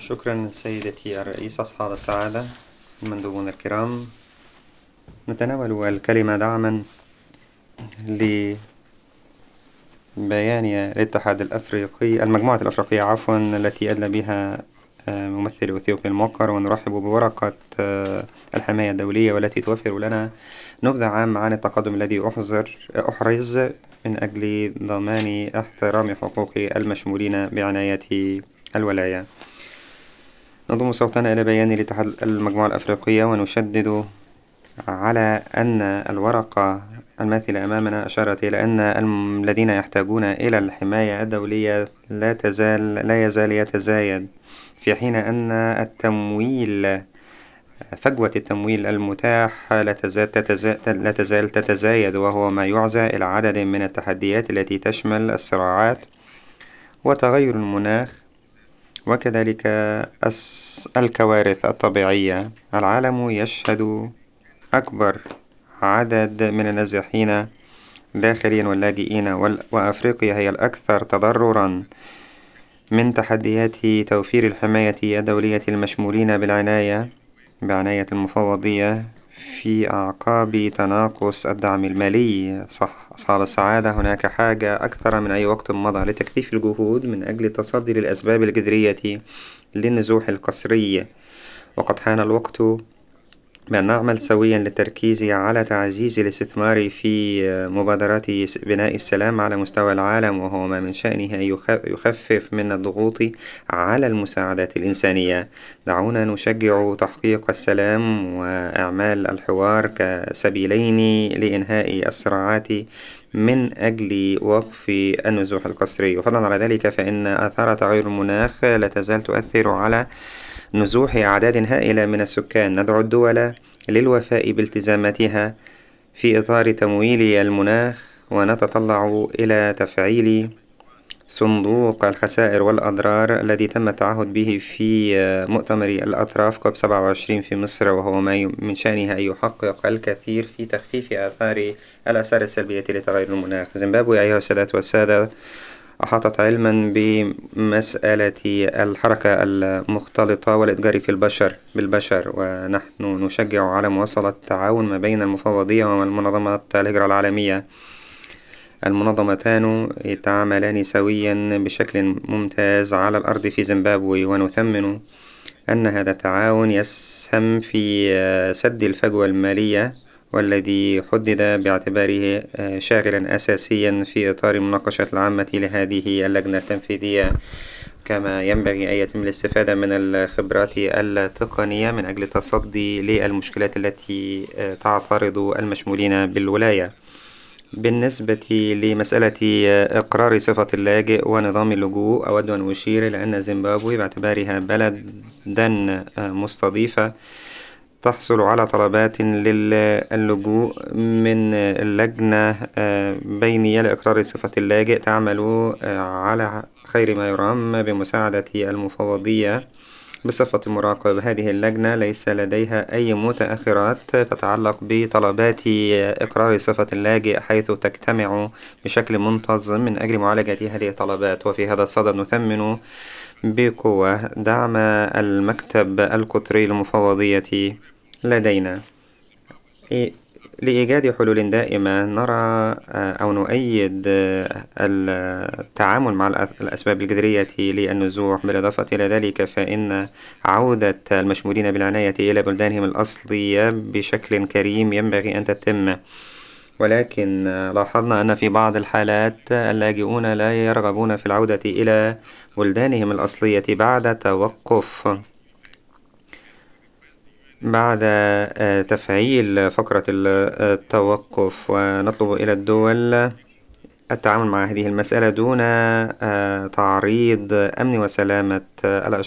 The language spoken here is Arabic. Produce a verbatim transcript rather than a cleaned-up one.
شكرا سيدتي الرئيس، أصحاب السعادة، المندوبون الكرام. نتناول الكلمة دعما لبيان الاتحاد الأفريقي المجموعة الأفريقية عفوا التي أدلى بها ممثل أثيوبيا الموقر، ونرحب بورقة الحماية الدولية والتي توفر لنا نبذة عامة عن التقدم الذي أحظر أحرز من أجل ضمان احترام حقوق المشمولين بعناية الولاية. نضم صوتنا إلى بيان الاتحاد المجموعة الأفريقية، ونشدد على أن الورقة الماثلة أمامنا أشارت إلى أن الذين يحتاجون إلى الحماية الدولية لا تزال لا يزال يتزايد، في حين أن التمويل فجوة التمويل المتاح لا تزال تتزايد, لا تزال تتزايد، وهو ما يعزى إلى عدد من التحديات التي تشمل الصراعات وتغير المناخ، وكذلك الكوارث الطبيعية. العالم يشهد أكبر عدد من النازحين داخليا واللاجئين، وأفريقيا هي الأكثر تضررا من تحديات توفير الحماية الدولية المشمولين بالعناية بعناية المفوضية في أعقاب تناقص الدعم المالي. صح أصحاب السعادة، هناك حاجة أكثر من أي وقت مضى لتكثيف الجهود من أجل التصدي للأسباب الجذرية للنزوح القسري، وقد حان الوقت بأن نعمل سويا للتركيز على تعزيز الاستثمار في مبادرات بناء السلام على مستوى العالم، وهو ما من شأنه أن يخفف من الضغوط على المساعدات الإنسانية. دعونا نشجع تحقيق السلام وإعمال الحوار كسبيلين لإنهاء الصراعات من أجل وقف النزوح القسري. وفضلا على ذلك، فإن آثار تغير المناخ لا تزال تؤثر على نزوح أعداد هائلة من السكان. ندعو الدول للوفاء بالتزاماتها في إطار تمويل المناخ، ونتطلع إلى تفعيل صندوق الخسائر والأضرار الذي تم التعهد به في مؤتمر الأطراف كوب سبعة وعشرين في مصر، وهو ما من شأنه أن يحقق الكثير في تخفيف آثار الآثار السلبية لتغير المناخ. زيمبابوي أيها السادات والسادة أحاطت علما بمسألة الحركة المختلطة والإتجار في البشر بالبشر، ونحن نشجع على مواصلة التعاون ما بين المفوضية ومنظمة الهجرة العالمية. المنظمتان يتعاملان سويا بشكل ممتاز على الأرض في زيمبابوي، ونثمن أن هذا التعاون يسهم في سد الفجوة المالية، والذي حدد باعتباره شاغلا أساسيا في إطار المناقشات العامة لهذه اللجنة التنفيذية. كما ينبغي أن يتم الاستفادة من الخبرات التقنية من أجل التصدي للمشكلات التي تعترض المشمولين بالولاية. بالنسبة لمسألة إقرار صفة اللاجئ ونظام اللجوء، أود أن أشير إلى أن زيمبابوي باعتبارها بلدا مستضيفة تحصل على طلبات للجوء من اللجنة بينية لإقرار صفة اللاجئ، تعمل على خير ما يرام بمساعدة المفوضية بصفة مراقب. هذه اللجنة ليس لديها أي متأخرات تتعلق بطلبات إقرار صفة اللاجئ، حيث تجتمع بشكل منتظم من أجل معالجة هذه الطلبات. وفي هذا الصدد نثمن بقوة دعم المكتب القطري للمفوضية لدينا لإيجاد حلول دائمة. نرى أو نؤيد التعامل مع الأسباب الجذرية للنزوح. بالإضافة إلى ذلك، فإن عودة المشمولين بالعناية إلى بلدانهم الأصلية بشكل كريم ينبغي أن تتم، ولكن لاحظنا أن في بعض الحالات اللاجئون لا يرغبون في العودة إلى بلدانهم الأصلية بعد توقف بعد تفعيل فقرة التوقف. ونطلب إلى الدول التعامل مع هذه المسألة دون تعريض أمن وسلامة الأشخاص